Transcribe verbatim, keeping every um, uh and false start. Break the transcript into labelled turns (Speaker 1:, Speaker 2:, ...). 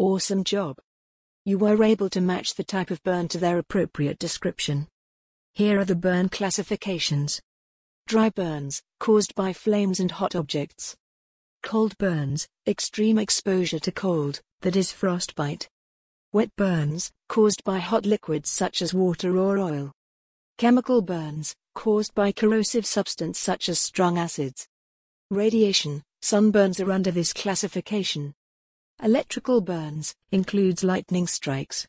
Speaker 1: Awesome job! You were able to match the type of burn to their appropriate description. Here are the burn classifications. Dry burns, caused by flames and hot objects. Cold burns, extreme exposure to cold, that is frostbite. Wet burns, caused by hot liquids such as water or oil. Chemical burns, caused by corrosive substance such as strong acids. Radiation, sunburns are under this classification. Electrical burns, includes lightning strikes,